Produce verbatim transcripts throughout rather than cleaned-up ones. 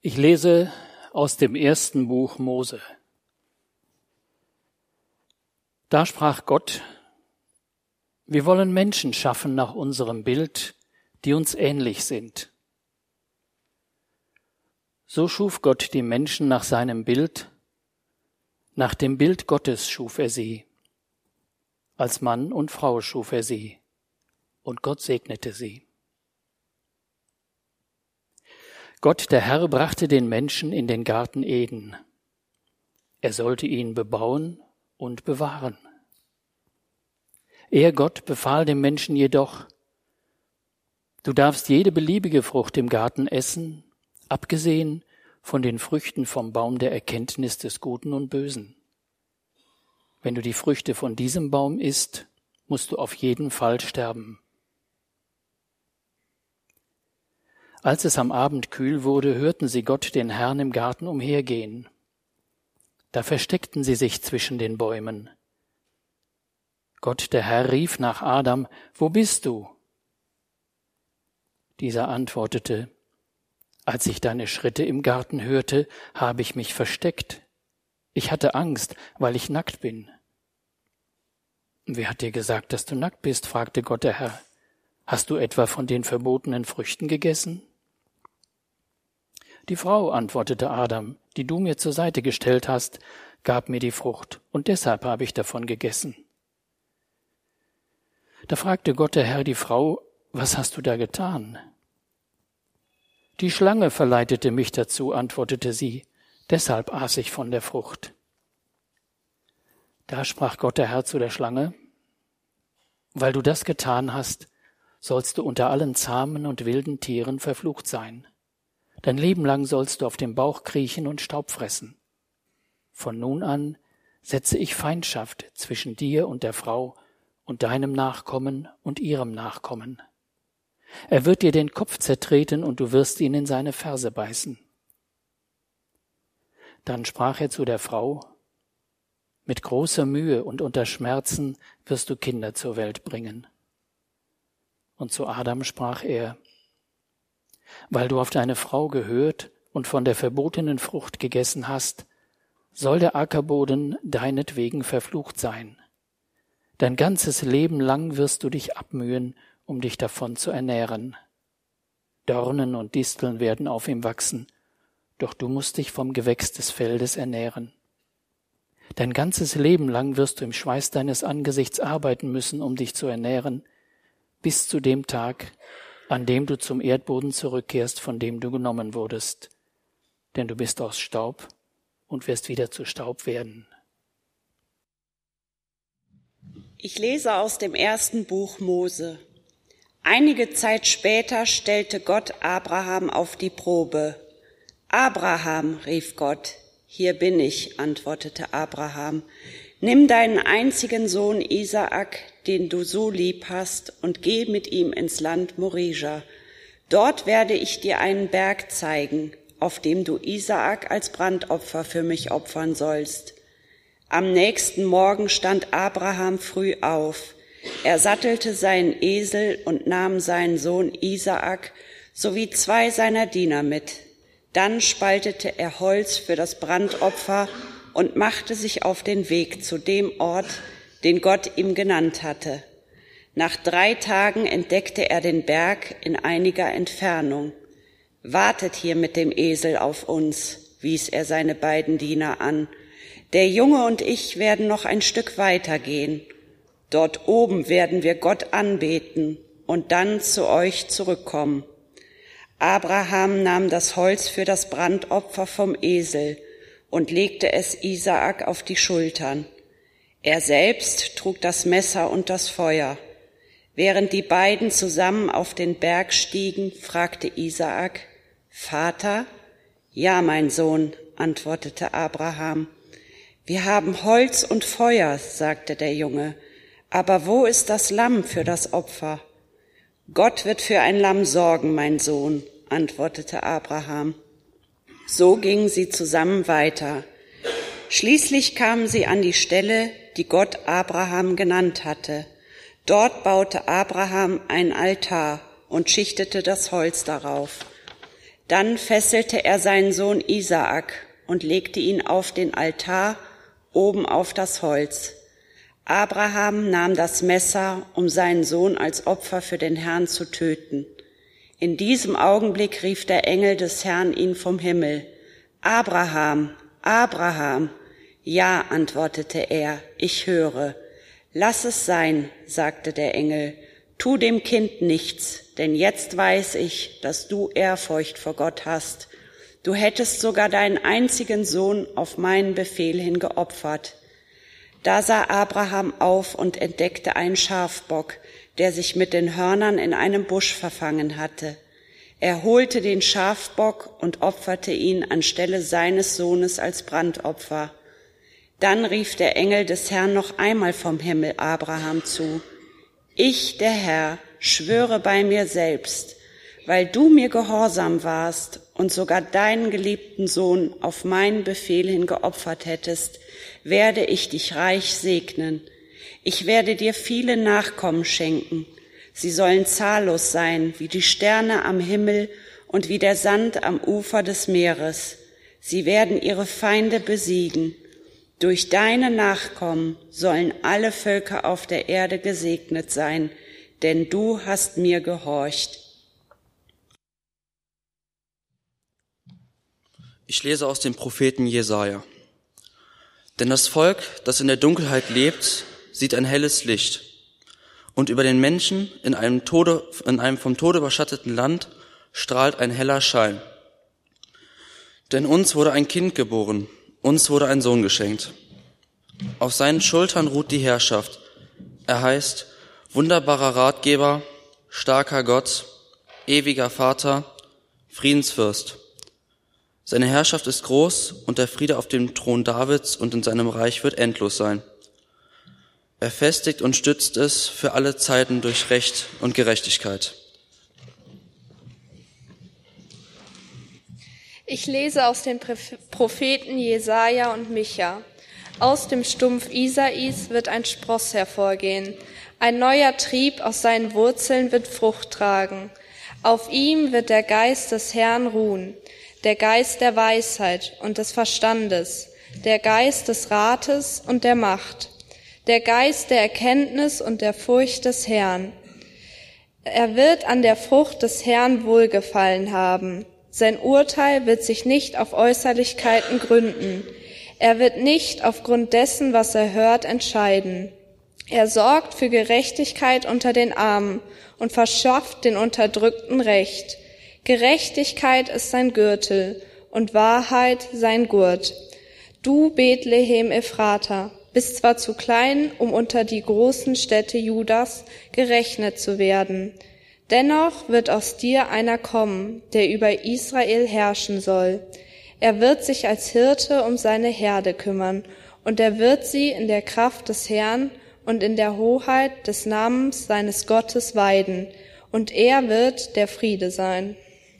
Ich lese aus dem ersten Buch Mose. Da sprach Gott: Wir wollen Menschen schaffen nach unserem Bild, die uns ähnlich sind. So schuf Gott die Menschen nach seinem Bild, nach dem Bild Gottes schuf er sie. Als Mann und Frau schuf er sie, und Gott segnete sie. Gott, der Herr, brachte den Menschen in den Garten Eden. Er sollte ihn bebauen und bewahren. Er, Gott, befahl dem Menschen jedoch: Du darfst jede beliebige Frucht im Garten essen, abgesehen von den Früchten vom Baum der Erkenntnis des Guten und Bösen. Wenn du die Früchte von diesem Baum isst, musst du auf jeden Fall sterben. Als es am Abend kühl wurde, hörten sie Gott, den Herrn, im Garten umhergehen. Da versteckten sie sich zwischen den Bäumen. Gott, der Herr, rief nach Adam: Wo bist du? Dieser antwortete: Als ich deine Schritte im Garten hörte, habe ich mich versteckt. Ich hatte Angst, weil ich nackt bin. Wer hat dir gesagt, dass du nackt bist? Fragte Gott, der Herr. Hast du etwa von den verbotenen Früchten gegessen? Die Frau, antwortete Adam, die du mir zur Seite gestellt hast, gab mir die Frucht, und deshalb habe ich davon gegessen. Da fragte Gott, der Herr, die Frau: Was hast du da getan? Die Schlange verleitete mich dazu, antwortete sie, deshalb aß ich von der Frucht. Da sprach Gott, der Herr, zu der Schlange: Weil du das getan hast, sollst du unter allen zahmen und wilden Tieren verflucht sein. Dein Leben lang sollst du auf dem Bauch kriechen und Staub fressen. Von nun an setze ich Feindschaft zwischen dir und der Frau und deinem Nachkommen und ihrem Nachkommen. Er wird dir den Kopf zertreten und du wirst ihn in seine Ferse beißen. Dann sprach er zu der Frau: Mit großer Mühe und unter Schmerzen wirst du Kinder zur Welt bringen. Und zu Adam sprach er: Weil du auf deine Frau gehört und von der verbotenen Frucht gegessen hast, soll der Ackerboden deinetwegen verflucht sein. Dein ganzes Leben lang wirst du dich abmühen, um dich davon zu ernähren. Dornen und Disteln werden auf ihm wachsen, doch du musst dich vom Gewächs des Feldes ernähren. Dein ganzes Leben lang wirst du im Schweiß deines Angesichts arbeiten müssen, um dich zu ernähren, bis zu dem Tag, an dem du zum Erdboden zurückkehrst, von dem du genommen wurdest. Denn du bist aus Staub und wirst wieder zu Staub werden. Ich lese aus dem ersten Buch Mose. Einige Zeit später stellte Gott Abraham auf die Probe. Abraham, rief Gott. Hier bin ich, antwortete Abraham. Nimm deinen einzigen Sohn Isaak, den du so lieb hast, und geh mit ihm ins Land Morija. Dort werde ich dir einen Berg zeigen, auf dem du Isaak als Brandopfer für mich opfern sollst. Am nächsten Morgen stand Abraham früh auf. Er sattelte seinen Esel und nahm seinen Sohn Isaak sowie zwei seiner Diener mit. Dann spaltete er Holz für das Brandopfer und machte sich auf den Weg zu dem Ort, den Gott ihm genannt hatte. Nach drei Tagen entdeckte er den Berg in einiger Entfernung. »Wartet hier mit dem Esel auf uns«, wies er seine beiden Diener an. »Der Junge und ich werden noch ein Stück weiter gehen. Dort oben werden wir Gott anbeten und dann zu euch zurückkommen.« Abraham nahm das Holz für das Brandopfer vom Esel und legte es Isaak auf die Schultern. Er selbst trug das Messer und das Feuer. Während die beiden zusammen auf den Berg stiegen, fragte Isaak: »Vater?« »Ja, mein Sohn«, antwortete Abraham. »Wir haben Holz und Feuer«, sagte der Junge, »aber wo ist das Lamm für das Opfer?« »Gott wird für ein Lamm sorgen, mein Sohn«, antwortete Abraham. So gingen sie zusammen weiter. Schließlich kamen sie an die Stelle, die Gott Abraham genannt hatte. Dort baute Abraham einen Altar und schichtete das Holz darauf. Dann fesselte er seinen Sohn Isaak und legte ihn auf den Altar oben auf das Holz. Abraham nahm das Messer, um seinen Sohn als Opfer für den Herrn zu töten. In diesem Augenblick rief der Engel des Herrn ihn vom Himmel: Abraham, Abraham. Ja, antwortete er, ich höre. Lass es sein, sagte der Engel, tu dem Kind nichts, denn jetzt weiß ich, dass du Ehrfurcht vor Gott hast. Du hättest sogar deinen einzigen Sohn auf meinen Befehl hin geopfert. Da sah Abraham auf und entdeckte einen Schafbock, der sich mit den Hörnern in einem Busch verfangen hatte. Er holte den Schafbock und opferte ihn anstelle seines Sohnes als Brandopfer. Dann rief der Engel des Herrn noch einmal vom Himmel Abraham zu: Ich, der Herr, schwöre bei mir selbst, weil du mir gehorsam warst und sogar deinen geliebten Sohn auf meinen Befehl hin geopfert hättest, werde ich dich reich segnen. Ich werde dir viele Nachkommen schenken. Sie sollen zahllos sein, wie die Sterne am Himmel und wie der Sand am Ufer des Meeres. Sie werden ihre Feinde besiegen. Durch deine Nachkommen sollen alle Völker auf der Erde gesegnet sein, denn du hast mir gehorcht. Ich lese aus dem Propheten Jesaja. Denn das Volk, das in der Dunkelheit lebt, sieht ein helles Licht. Und über den Menschen in einem, Tode, in einem vom Tode überschatteten Land strahlt ein heller Schein. Denn uns wurde ein Kind geboren, uns wurde ein Sohn geschenkt. Auf seinen Schultern ruht die Herrschaft. Er heißt wunderbarer Ratgeber, starker Gott, ewiger Vater, Friedensfürst. Seine Herrschaft ist groß und der Friede auf dem Thron Davids und in seinem Reich wird endlos sein. Er festigt und stützt es für alle Zeiten durch Recht und Gerechtigkeit. Ich lese aus den Propheten Jesaja und Micha. Aus dem Stumpf Isais wird ein Spross hervorgehen. Ein neuer Trieb aus seinen Wurzeln wird Frucht tragen. Auf ihm wird der Geist des Herrn ruhen, der Geist der Weisheit und des Verstandes, der Geist des Rates und der Macht, der Geist der Erkenntnis und der Furcht des Herrn. Er wird an der Frucht des Herrn Wohlgefallen haben. Sein Urteil wird sich nicht auf Äußerlichkeiten gründen. Er wird nicht aufgrund dessen, was er hört, entscheiden. Er sorgt für Gerechtigkeit unter den Armen und verschafft den Unterdrückten Recht. Gerechtigkeit ist sein Gürtel und Wahrheit sein Gurt. Du, Bethlehem Ephrata, bist zwar zu klein, um unter die großen Städte Judas gerechnet zu werden. Dennoch wird aus dir einer kommen, der über Israel herrschen soll. Er wird sich als Hirte um seine Herde kümmern, und er wird sie in der Kraft des Herrn und in der Hoheit des Namens seines Gottes weiden, und er wird der Friede sein.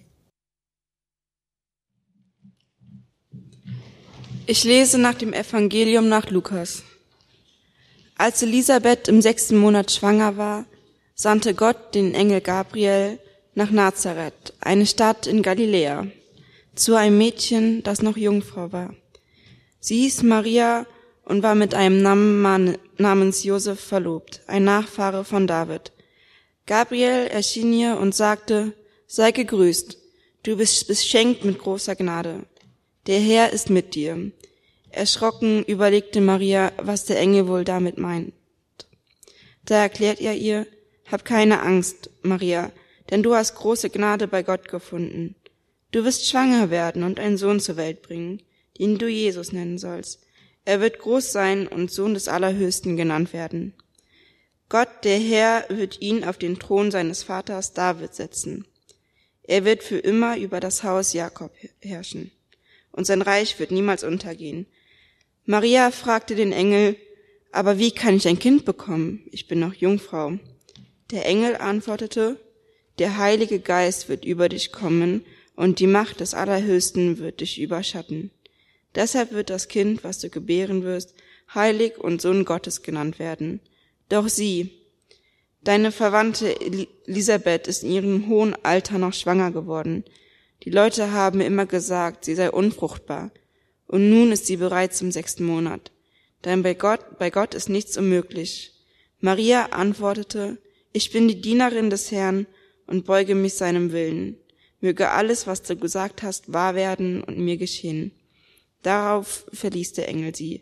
Ich lese nach dem Evangelium nach Lukas. Als Elisabeth im sechsten Monat schwanger war, sandte Gott den Engel Gabriel nach Nazareth, eine Stadt in Galiläa, zu einem Mädchen, das noch Jungfrau war. Sie hieß Maria und war mit einem Mann namens Josef verlobt, ein Nachfahre von David. Gabriel erschien ihr und sagte: Sei gegrüßt, du bist beschenkt mit großer Gnade. Der Herr ist mit dir. Erschrocken überlegte Maria, was der Engel wohl damit meint. Da erklärt er ihr: Hab keine Angst, Maria, denn du hast große Gnade bei Gott gefunden. Du wirst schwanger werden und einen Sohn zur Welt bringen, den du Jesus nennen sollst. Er wird groß sein und Sohn des Allerhöchsten genannt werden. Gott, der Herr, wird ihn auf den Thron seines Vaters David setzen. Er wird für immer über das Haus Jakob herrschen, und sein Reich wird niemals untergehen. Maria fragte den Engel: Aber wie kann ich ein Kind bekommen? Ich bin noch Jungfrau. Der Engel antwortete: Der Heilige Geist wird über dich kommen, und die Macht des Allerhöchsten wird dich überschatten. Deshalb wird das Kind, was du gebären wirst, heilig und Sohn Gottes genannt werden. Doch sieh, deine Verwandte Elisabeth ist in ihrem hohen Alter noch schwanger geworden. Die Leute haben immer gesagt, sie sei unfruchtbar. Und nun ist sie bereits im sechsten Monat. Denn bei Gott, bei Gott ist nichts unmöglich. Maria antwortete, ich bin die Dienerin des Herrn und beuge mich seinem Willen. Möge alles, was du gesagt hast, wahr werden und mir geschehen. Darauf verließ der Engel sie.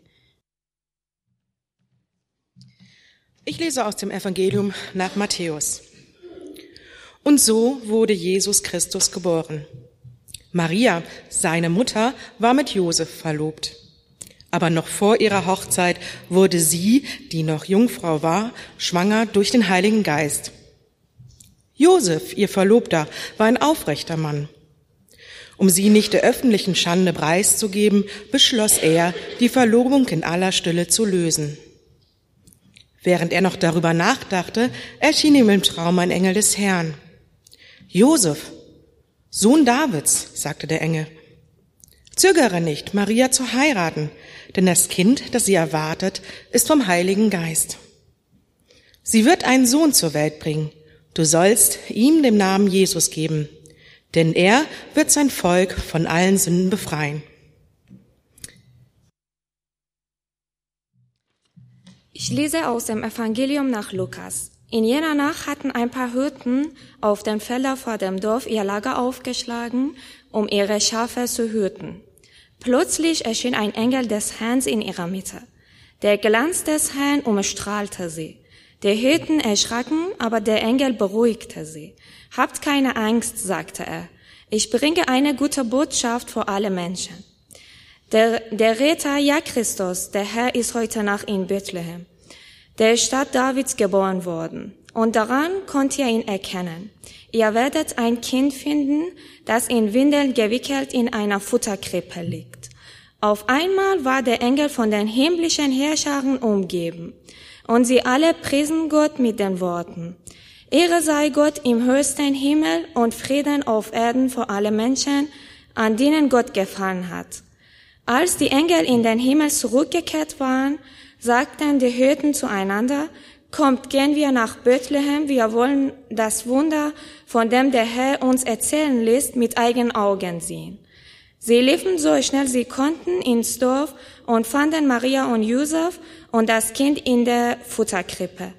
Ich lese aus dem Evangelium nach Matthäus. Und so wurde Jesus Christus geboren. Maria, seine Mutter, war mit Josef verlobt. Aber noch vor ihrer Hochzeit wurde sie, die noch Jungfrau war, schwanger durch den Heiligen Geist. Josef, ihr Verlobter, war ein aufrechter Mann. Um sie nicht der öffentlichen Schande preiszugeben, beschloss er, die Verlobung in aller Stille zu lösen. Während er noch darüber nachdachte, erschien ihm im Traum ein Engel des Herrn. Josef, Sohn Davids, sagte der Engel, zögere nicht, Maria zu heiraten, denn das Kind, das sie erwartet, ist vom Heiligen Geist. Sie wird einen Sohn zur Welt bringen. Du sollst ihm den Namen Jesus geben, denn er wird sein Volk von allen Sünden befreien. Ich lese aus dem Evangelium nach Lukas. In jener Nacht hatten ein paar Hirten auf den Feldern vor dem Dorf ihr Lager aufgeschlagen, um ihre Schafe zu hüten. Plötzlich erschien ein Engel des Herrn in ihrer Mitte. Der Glanz des Herrn umstrahlte sie. Die Hirten erschraken, aber der Engel beruhigte sie. Habt keine Angst, sagte er. Ich bringe eine gute Botschaft für alle Menschen. Der, der Retter, ja Christus, der Herr, ist heute Nacht in Bethlehem, der Stadt Davids, geboren worden. Und daran könnt ihr ihn erkennen. Ihr werdet ein Kind finden, das in Windeln gewickelt in einer Futterkrippe liegt. Auf einmal war der Engel von den himmlischen Herrschern umgeben. Und sie alle priesen Gott mit den Worten: Ehre sei Gott im höchsten Himmel und Frieden auf Erden für alle Menschen, an denen Gott gefallen hat. Als die Engel in den Himmel zurückgekehrt waren, sagten die Hirten zueinander: Kommt, gehen wir nach Bethlehem, wir wollen das Wunder, von dem der Herr uns erzählen lässt, mit eigenen Augen sehen. Sie liefen so schnell sie konnten ins Dorf und fanden Maria und Josef und das Kind in der Futterkrippe.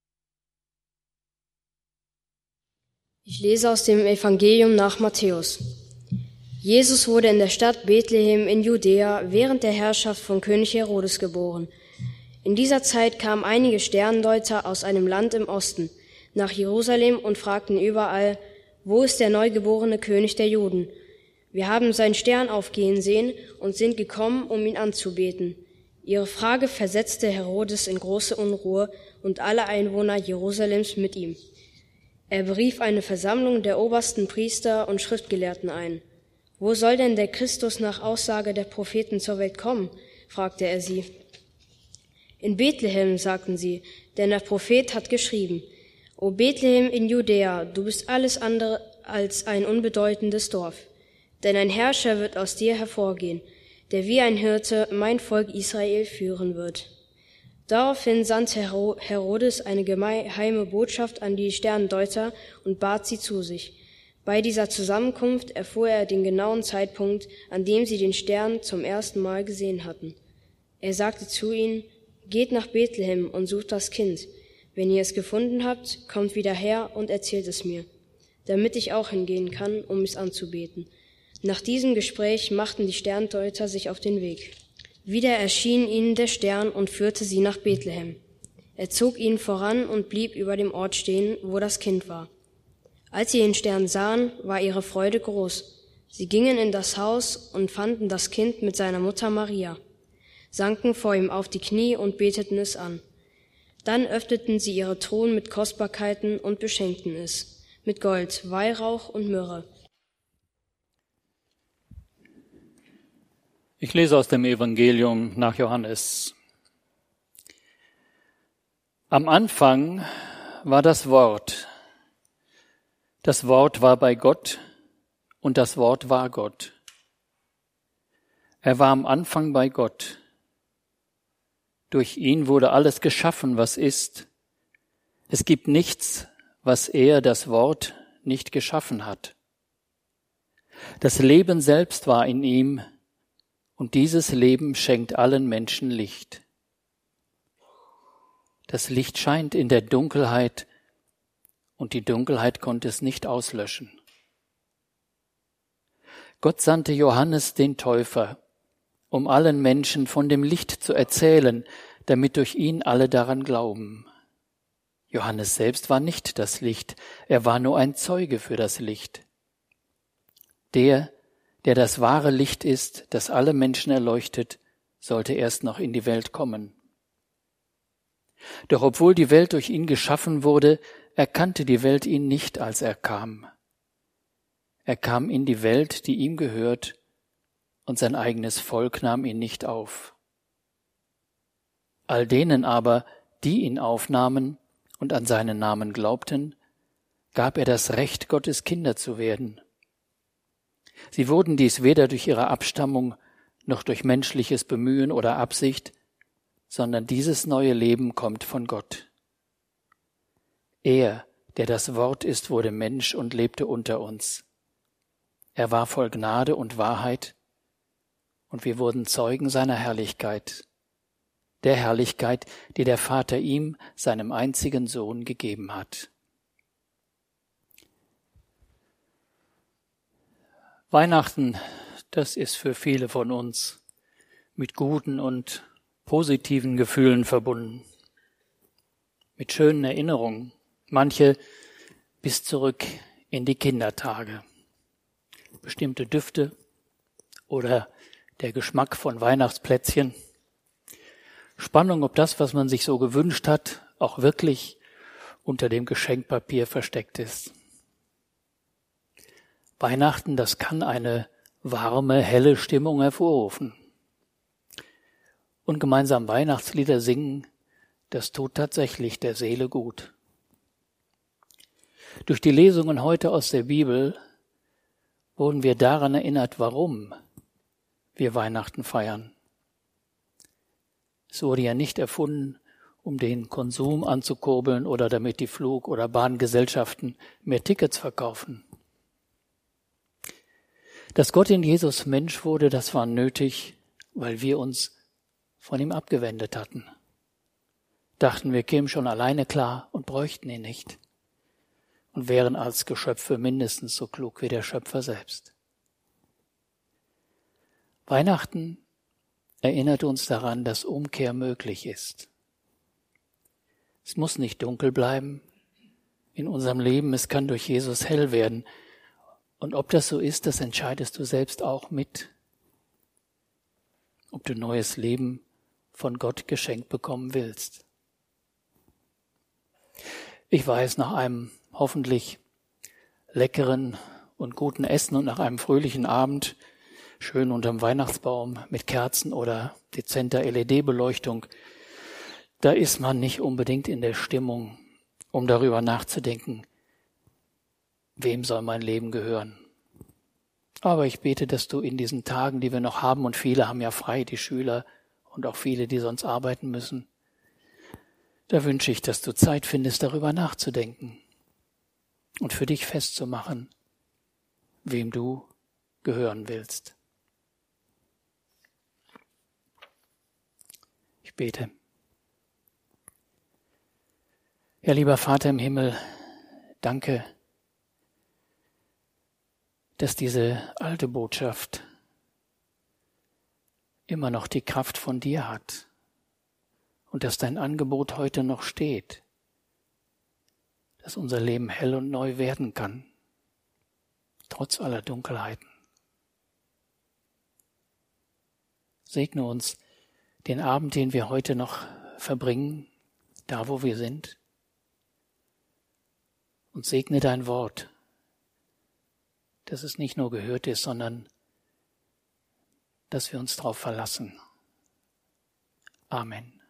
Ich lese aus dem Evangelium nach Matthäus. Jesus wurde in der Stadt Bethlehem in Judäa während der Herrschaft von König Herodes geboren. In dieser Zeit kamen einige Sterndeuter aus einem Land im Osten nach Jerusalem und fragten überall: Wo ist der neugeborene König der Juden? Wir haben seinen Stern aufgehen sehen und sind gekommen, um ihn anzubeten. Ihre Frage versetzte Herodes in große Unruhe und alle Einwohner Jerusalems mit ihm. Er berief eine Versammlung der obersten Priester und Schriftgelehrten ein. Wo soll denn der Christus nach Aussage der Propheten zur Welt kommen? Fragte er sie. In Bethlehem, sagten sie, denn der Prophet hat geschrieben: O Bethlehem in Judäa, du bist alles andere als ein unbedeutendes Dorf. Denn ein Herrscher wird aus dir hervorgehen, der wie ein Hirte mein Volk Israel führen wird. Daraufhin sandte Herodes eine geheime Botschaft an die Sterndeuter und bat sie zu sich. Bei dieser Zusammenkunft erfuhr er den genauen Zeitpunkt, an dem sie den Stern zum ersten Mal gesehen hatten. Er sagte zu ihnen: Geht nach Bethlehem und sucht das Kind. Wenn ihr es gefunden habt, kommt wieder her und erzählt es mir, damit ich auch hingehen kann, um es anzubeten. Nach diesem Gespräch machten die Sterndeuter sich auf den Weg. Wieder erschien ihnen der Stern und führte sie nach Bethlehem. Er zog ihnen voran und blieb über dem Ort stehen, wo das Kind war. Als sie den Stern sahen, war ihre Freude groß. Sie gingen in das Haus und fanden das Kind mit seiner Mutter Maria, sanken vor ihm auf die Knie und beteten es an. Dann öffneten sie ihre Truhen mit Kostbarkeiten und beschenkten es mit Gold, Weihrauch und Myrrhe. Ich lese aus dem Evangelium nach Johannes. Am Anfang war das Wort. Das Wort war bei Gott und das Wort war Gott. Er war am Anfang bei Gott. Durch ihn wurde alles geschaffen, was ist. Es gibt nichts, was er, das Wort, nicht geschaffen hat. Das Leben selbst war in ihm, und dieses Leben schenkt allen Menschen Licht. Das Licht scheint in der Dunkelheit, und die Dunkelheit konnte es nicht auslöschen. Gott sandte Johannes den Täufer, um allen Menschen von dem Licht zu erzählen, damit durch ihn alle daran glauben. Johannes selbst war nicht das Licht, er war nur ein Zeuge für das Licht. Der, der das wahre Licht ist, das alle Menschen erleuchtet, sollte erst noch in die Welt kommen. Doch obwohl die Welt durch ihn geschaffen wurde, erkannte die Welt ihn nicht, als er kam. Er kam in die Welt, die ihm gehört, und sein eigenes Volk nahm ihn nicht auf. All denen aber, die ihn aufnahmen und an seinen Namen glaubten, gab er das Recht, Gottes Kinder zu werden. Sie wurden dies weder durch ihre Abstammung noch durch menschliches Bemühen oder Absicht, sondern dieses neue Leben kommt von Gott. Er, der das Wort ist, wurde Mensch und lebte unter uns. Er war voll Gnade und Wahrheit, und wir wurden Zeugen seiner Herrlichkeit, der Herrlichkeit, die der Vater ihm, seinem einzigen Sohn, gegeben hat. Weihnachten, das ist für viele von uns mit guten und positiven Gefühlen verbunden, mit schönen Erinnerungen, manche bis zurück in die Kindertage. Bestimmte Düfte oder der Geschmack von Weihnachtsplätzchen. Spannung, ob das, was man sich so gewünscht hat, auch wirklich unter dem Geschenkpapier versteckt ist. Weihnachten, das kann eine warme, helle Stimmung hervorrufen. Und gemeinsam Weihnachtslieder singen, das tut tatsächlich der Seele gut. Durch die Lesungen heute aus der Bibel wurden wir daran erinnert, warum wir Weihnachten feiern. Es wurde ja nicht erfunden, um den Konsum anzukurbeln oder damit die Flug- oder Bahngesellschaften mehr Tickets verkaufen. Dass Gott in Jesus Mensch wurde, das war nötig, weil wir uns von ihm abgewendet hatten. Dachten, wir kämen schon alleine klar und bräuchten ihn nicht und wären als Geschöpfe mindestens so klug wie der Schöpfer selbst. Weihnachten erinnert uns daran, dass Umkehr möglich ist. Es muss nicht dunkel bleiben in unserem Leben, es kann durch Jesus hell werden. Und ob das so ist, das entscheidest du selbst auch mit. Ob du neues Leben von Gott geschenkt bekommen willst. Ich weiß, nach einem hoffentlich leckeren und guten Essen und nach einem fröhlichen Abend, schön unterm Weihnachtsbaum mit Kerzen oder dezenter L E D-Beleuchtung, da ist man nicht unbedingt in der Stimmung, um darüber nachzudenken, wem soll mein Leben gehören. Aber ich bete, dass du in diesen Tagen, die wir noch haben, und viele haben ja frei, die Schüler und auch viele, die sonst arbeiten müssen, da wünsche ich, dass du Zeit findest, darüber nachzudenken und für dich festzumachen, wem du gehören willst. Ich bete. Ja, lieber Vater im Himmel, danke, dass diese alte Botschaft immer noch die Kraft von dir hat und dass dein Angebot heute noch steht, dass unser Leben hell und neu werden kann, trotz aller Dunkelheiten. Segne uns den Abend, den wir heute noch verbringen, da wo wir sind, und segne dein Wort, dass es nicht nur gehört ist, sondern dass wir uns darauf verlassen. Amen.